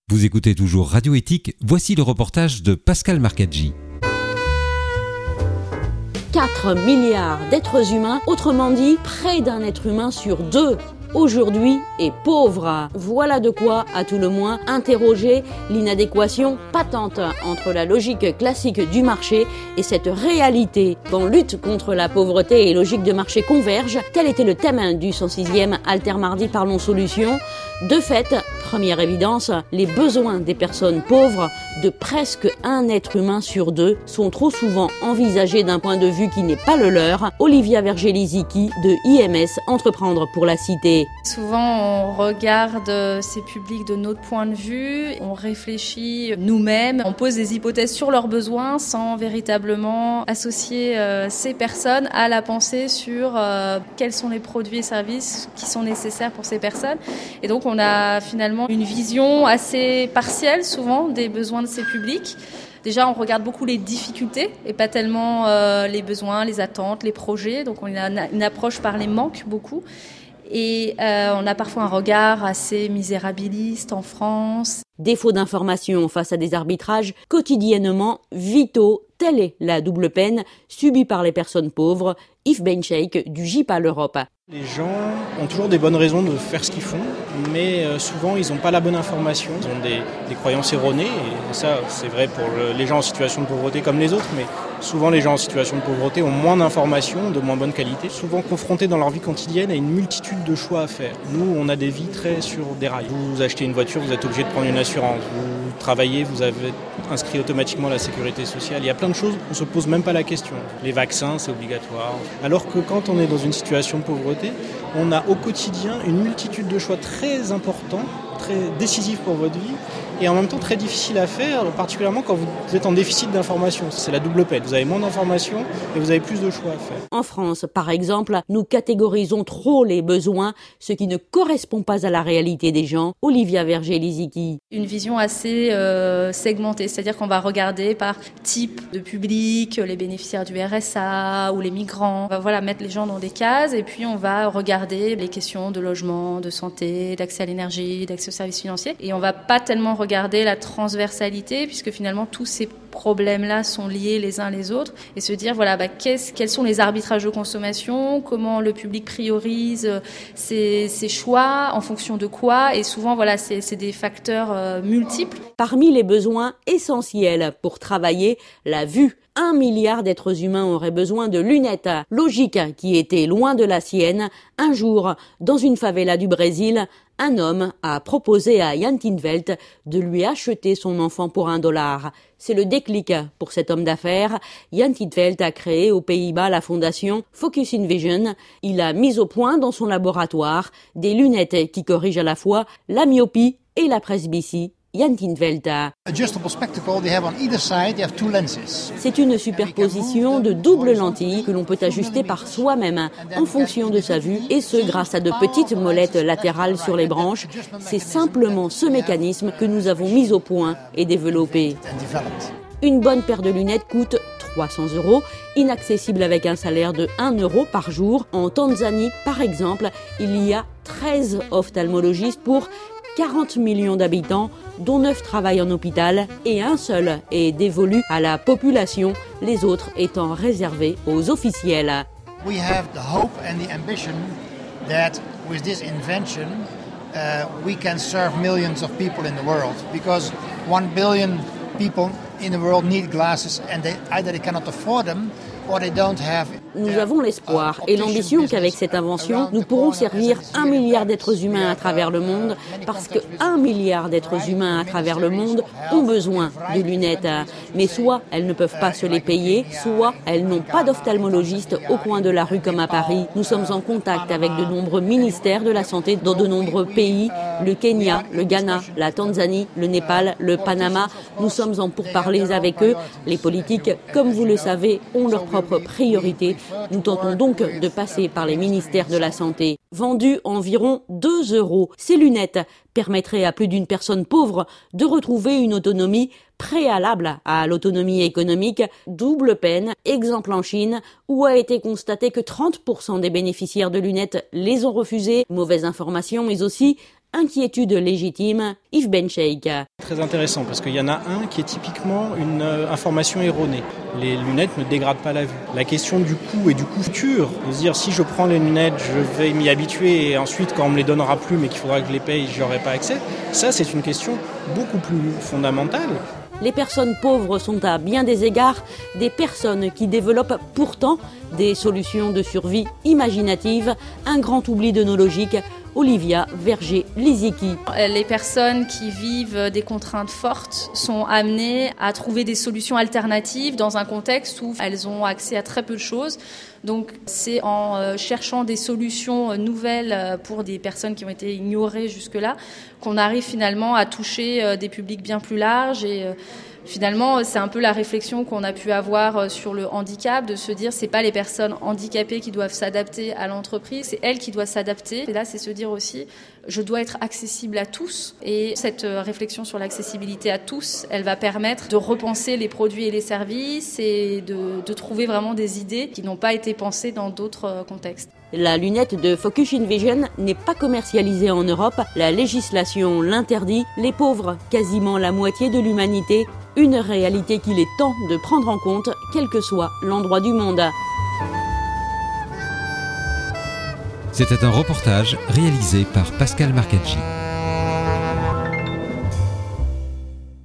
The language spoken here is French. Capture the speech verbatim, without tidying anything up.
Vous écoutez toujours Radio Éthique, voici le reportage de Pascal Marcaggi. quatre milliards d'êtres humains, autrement dit, près d'un être humain sur deux, aujourd'hui est pauvre. Voilà de quoi, à tout le moins, interroger l'inadéquation patente entre la logique classique du marché et cette réalité. Quand lutte contre la pauvreté et logique de marché convergent, tel était le thème du cent sixième Altermardi Parlons Solutions. De fait, première évidence, les besoins des personnes pauvres, de presque un être humain sur deux, sont trop souvent envisagés d'un point de vue qui n'est pas le leur. Olivia Vergely-Zicki de I M S Entreprendre pour la Cité. Souvent, on regarde ces publics de notre point de vue, on réfléchit nous-mêmes, on pose des hypothèses sur leurs besoins sans véritablement associer euh, ces personnes à la pensée sur euh, quels sont les produits et services qui sont nécessaires pour ces personnes. Et donc, on a finalement une vision assez partielle, souvent, des besoins de ces publics. Déjà, on regarde beaucoup les difficultés et pas tellement euh, les besoins, les attentes, les projets. Donc, on a une approche par les manques, beaucoup. Et euh, on a parfois un regard assez misérabiliste en France. Défaut d'information face à des arbitrages quotidiennement vitaux. Telle est la double peine subie par les personnes pauvres. Yves Bencheik du J P A l'Europe. Les gens ont toujours des bonnes raisons de faire ce qu'ils font, mais souvent ils n'ont pas la bonne information. Ils ont des, des croyances erronées, et ça c'est vrai pour le, les gens en situation de pauvreté comme les autres, mais souvent les gens en situation de pauvreté ont moins d'informations, de moins bonne qualité, souvent confrontés dans leur vie quotidienne à une multitude de choix à faire. Nous, on a des vies très sur des rails. Vous achetez une voiture, vous êtes obligé de prendre une assurance. Vous travaillez, vous avez inscrit automatiquement la sécurité sociale. Il y a plein de choses, on ne se pose même pas la question. Les vaccins, c'est obligatoire. Alors que quand on est dans une situation de pauvreté, on a au quotidien une multitude de choix très importants, très décisifs pour votre vie, et en même temps très difficiles à faire, particulièrement quand vous êtes en déficit d'informations. C'est la double peine. Vous avez moins d'informations et vous avez plus de choix à faire. En France, par exemple, nous catégorisons trop les besoins, ce qui ne correspond pas à la réalité des gens. Olivia Vergely-Zicki. Une vision assez euh, segmentée, c'est-à-dire qu'on va regarder par type de public, les bénéficiaires du R S A ou les migrants. On va voilà, mettre les gens dans des cases et puis on va regarder les questions de logement, de santé, d'accès à l'énergie, d'accès aux services financiers. Et on va pas tellement regarder Regarder la transversalité, puisque finalement tous ces problèmes-là sont liés les uns les autres, et se dire voilà bah, qu'est-ce, quels sont les arbitrages de consommation, comment le public priorise ses, ses choix, en fonction de quoi, et souvent voilà c'est, c'est des facteurs euh, multiples. Parmi les besoins essentiels pour travailler, la vue. Un milliard d'êtres humains auraient besoin de lunettes. Logique qui était loin de la sienne. Un jour, dans une favela du Brésil, un homme a proposé à Jan Tinvelt de lui acheter son enfant pour un dollar. C'est le déclic pour cet homme d'affaires. Jan Tinvelt a créé aux Pays-Bas la fondation Focus in Vision. Il a mis au point dans son laboratoire des lunettes qui corrigent à la fois la myopie et la presbytie. Jan Tinvelt. C'est une superposition de doubles lentilles que l'on peut ajuster par soi-même en fonction de sa vue, et ce grâce à de petites molettes latérales sur les branches. C'est simplement ce mécanisme que nous avons mis au point et développé. Une bonne paire de lunettes coûte trois cents euros, inaccessible avec un salaire de un euro par jour. En Tanzanie, par exemple, il y a treize ophtalmologistes pour quarante millions d'habitants, dont neuf travaillent en hôpital, et un seul est dévolu à la population, les autres étant réservés aux officiels. We have the hope and the ambition that with this invention uh, we can serve millions of people in the world, because one billion people in the world need glasses, and they either they cannot afford them or they don't have. Nous avons l'espoir et l'ambition qu'avec cette invention, nous pourrons servir un milliard d'êtres humains à travers le monde, parce que un milliard d'êtres humains à travers le monde ont besoin de lunettes. Mais soit elles ne peuvent pas se les payer, soit elles n'ont pas d'ophtalmologiste au coin de la rue comme à Paris. Nous sommes en contact avec de nombreux ministères de la santé dans de nombreux pays, le Kenya, le Ghana, la Tanzanie, le Népal, le Panama. Nous sommes en pourparlers avec eux. Les politiques, comme vous le savez, ont leurs propres priorités. Nous tentons donc de passer par les ministères de la Santé. Vendues environ deux euros, ces lunettes permettraient à plus d'une personne pauvre de retrouver une autonomie préalable à l'autonomie économique. Double peine, exemple en Chine, où a été constaté que trente pour cent des bénéficiaires de lunettes les ont refusées. Mauvaise information, mais aussi Inquiétude légitime, Yves Bencheikh. Très intéressant parce qu'il y en a un qui est typiquement une euh, information erronée. Les lunettes ne dégradent pas la vue. La question du coût et du coût futur, de se dire si je prends les lunettes, je vais m'y habituer et ensuite quand on me les donnera plus mais qu'il faudra que je les paye, je n'aurai pas accès. Ça, c'est une question beaucoup plus fondamentale. Les personnes pauvres sont à bien des égards des personnes qui développent pourtant des solutions de survie imaginatives, un grand oubli de nos logiques. Olivia Verger-Lisicki. Les personnes qui vivent des contraintes fortes sont amenées à trouver des solutions alternatives dans un contexte où elles ont accès à très peu de choses. Donc c'est en cherchant des solutions nouvelles pour des personnes qui ont été ignorées jusque-là qu'on arrive finalement à toucher des publics bien plus larges et finalement, c'est un peu la réflexion qu'on a pu avoir sur le handicap, de se dire c'est pas les personnes handicapées qui doivent s'adapter à l'entreprise, c'est elles qui doivent s'adapter. Et là, c'est se dire aussi, je dois être accessible à tous. Et cette réflexion sur l'accessibilité à tous, elle va permettre de repenser les produits et les services et de, de trouver vraiment des idées qui n'ont pas été pensées dans d'autres contextes. La lunette de Focus Vision n'est pas commercialisée en Europe. La législation l'interdit. Les pauvres, quasiment la moitié de l'humanité, une réalité qu'il est temps de prendre en compte, quel que soit l'endroit du monde. C'était un reportage réalisé par Pascal Marcacci.